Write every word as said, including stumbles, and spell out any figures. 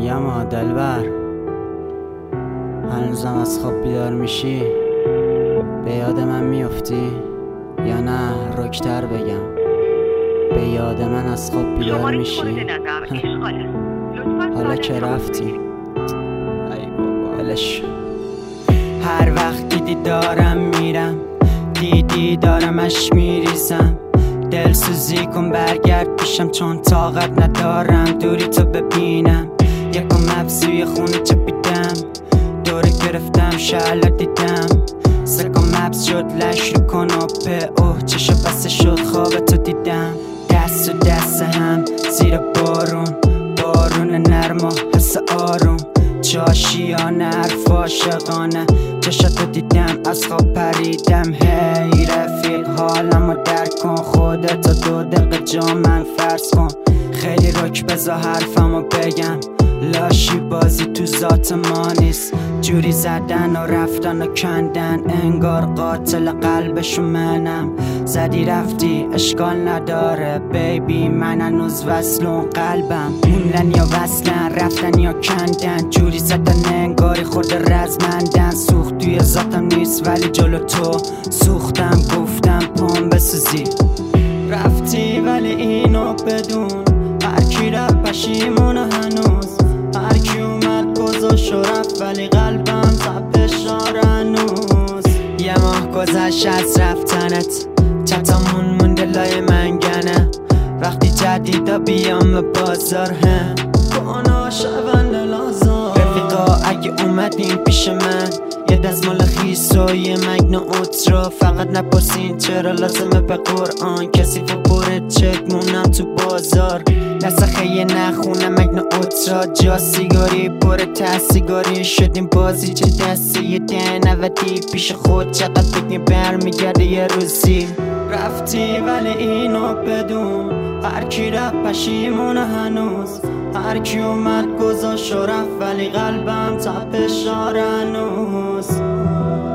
میگم آ دلبر، هنوزم از خواب بیدار میشی؟ به یاد من میافتی؟ یا نه رکتر بگم به یاد من از خواب بیدار میشی؟ حالا که رفتی ای بابا ولش. هر وقت دیدی دارم میرم، دیدی دارمش میریزم، دل سوزی کن برگرد پیشم چون طاقت ندارم دوری تو ببینم. یکم مبزوی خونه چپیدم، دوره گرفتم شعلا دیدم، سکم مبز شد لش رو کناپه، اوه چشا بسه شد خواب تو دیدم. دست و دست هم زیر بارون، بارون نرم و حس آروم، چاشیانه حرف عاشقانه، چشاتو دیدم از خواب پریدم. هی رفیق حالمو درک کن، خودتو دو دقیقه جا من فرض کن، خیلی رک بزا حرفمو بگم، لاشی بازی تو ذات ما نیست، جوری زدن و رفتن و کندن انگار قاتل قلبشو منم. زدی رفتی اشکال نداره بیبی، من هنوز وصلون قلبم، موندن یا وصلن رفتن یا کندن، جوری زدن انگاری خود رزمندن، سوخت توی ذاتم نیست ولی جلو تو سوختم، گفتم پام بسوزی رفتی ولی اینو بدون، هرکی رفت پشیمونه هنوز، هرکی اومد گذاشت و رفت ولی قلبم تپش داره هنوز. یه ماه گذشت از رفتنت، چتامون مونده لای منگنه، وقتی جدیدا بیام به بازار هم کانا شون لازار. رفیقا اگه اومدین پیش من، یه دستمال خیس و یه مگن اوترا، فقط نپرسین چرا لازمه به قرآن، کسی فبره چک مونم تو بازار، لسخه یه نخونه مگن اوترا، جا سیگاری پر ته سیگاری، شدیم بازی چه دستی یه ده نودی پیش خود، چقدر بگیم برمیگرده یه روزی. رفتی ولی اینو بدون، هرکی رفت پشیمونه هنوز، هرکی اومد گذاشت و رفت ولی قلبم تپش داره هنوز.